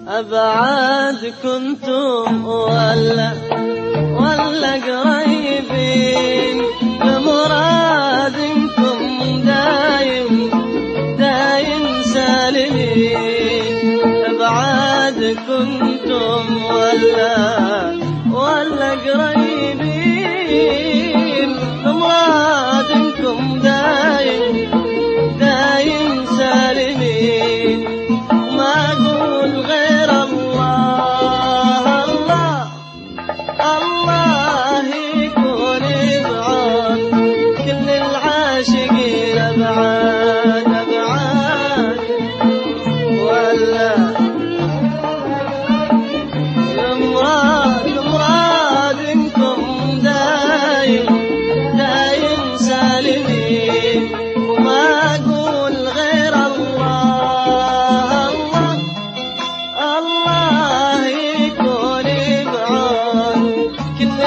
أبعاد كنتم ولا قريبين، بمرادكم دايم سالمين. أبعاد كنتم ولا قريبين، بمرادكم دايم سالمين. ما أقول غير الله يكون بعون كل العاشقين. أبعاد ولا مرادكم دايم سالمين. وما أقول غير الله يكون بعون كل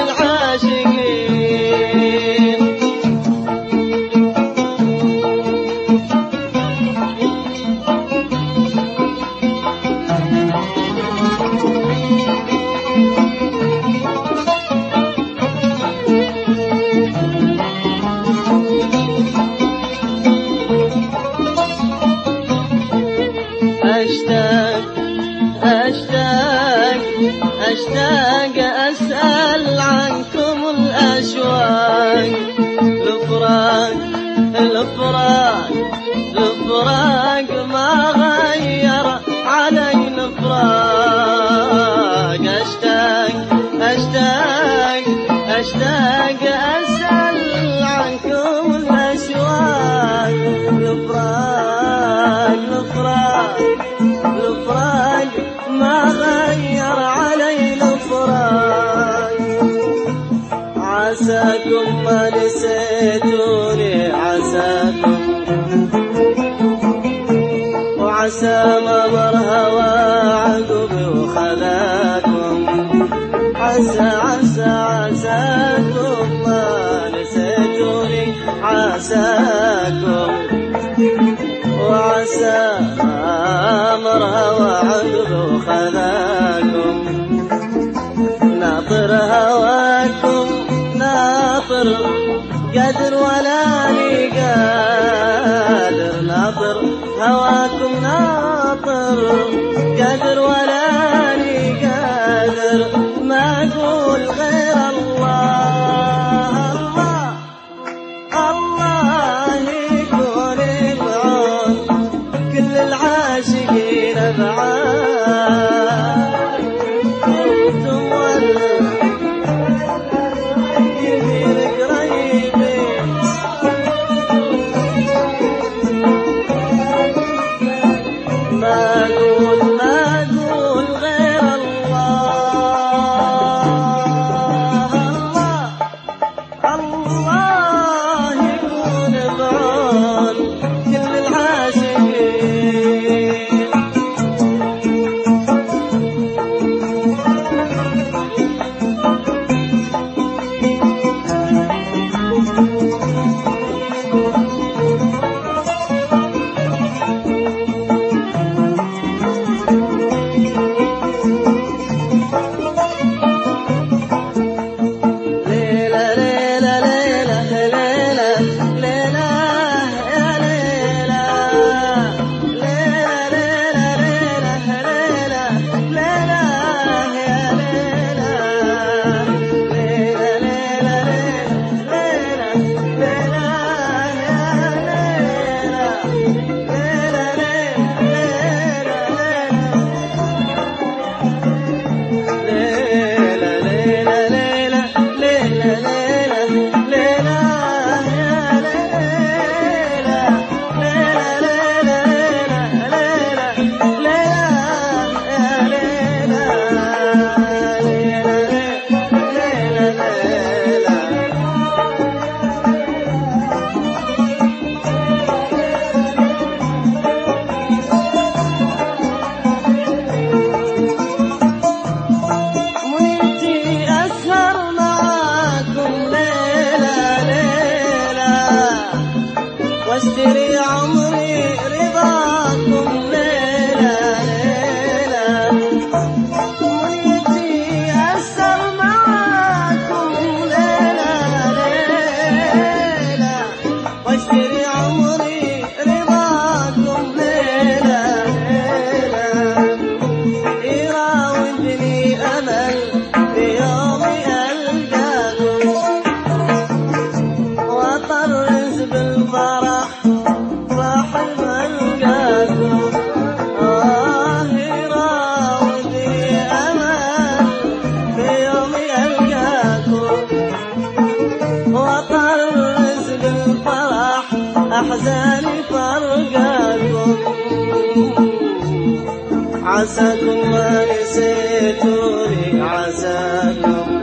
العاشقين. أشتاق أسأل عنكم الأشواق. الفراق ما غير علي الفراق. أشتاق أسأل عنكم الأشواق. الفراق ما غير علي الفراق. عساكم ما نسيتوني، عساكم وعسى ما مر هوى عقبي وخذاكم. عساكم ما نسيتوني، عساكم وعسى مر هوى عقبي وخذاكم. ناطر هواكم ناطر قادر ولا لي قادر. ناطر هواكم ناطر قادر ولا لي قادر. ما أقول غير الله يكون بعون كل العاشقين. أبعاد كنتم ولا قريبين، ما أقول غير الله يكون بعون كل العاشقين. أحزاني فرقاكم عساكم ما نسيتوني عساكم